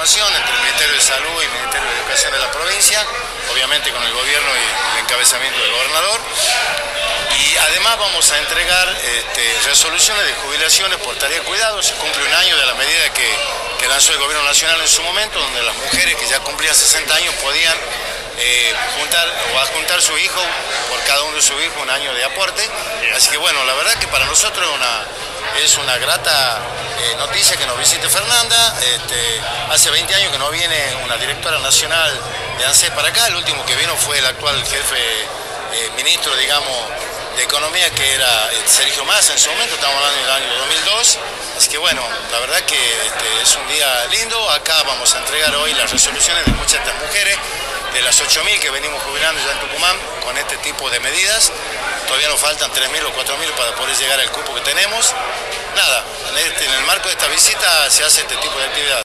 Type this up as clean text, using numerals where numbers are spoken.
coordinación entre el Ministerio de Salud y el Ministerio de Educación de la provincia, obviamente con el gobierno y el encabezamiento del gobernador. Y además vamos a entregar resoluciones de jubilaciones por tarea de cuidado. Se cumple un año de la medida que lanzó el gobierno nacional en su momento, donde las mujeres que ya cumplían 60 años podían juntar o adjuntar su hijo, por cada uno de sus hijos un año de aporte. Así que bueno, la verdad que para nosotros es una grata noticia que nos visite Fernanda. Hace 20 años que no viene una directora nacional de ANSES para acá. El último que vino fue el actual jefe ministro, digamos, de Economía, que era Sergio Massa en su momento. Estamos hablando del año 2002. Así que bueno, la verdad que es un día lindo. Acá vamos a entregar hoy las resoluciones de muchas de estas mujeres, de las 8.000 que venimos jubilando ya en Tucumán con este tipo de medidas. Todavía nos faltan 3.000 o 4.000 para poder llegar al cupo que tenemos. Nada, en el marco de esta visita se hace este tipo de actividad.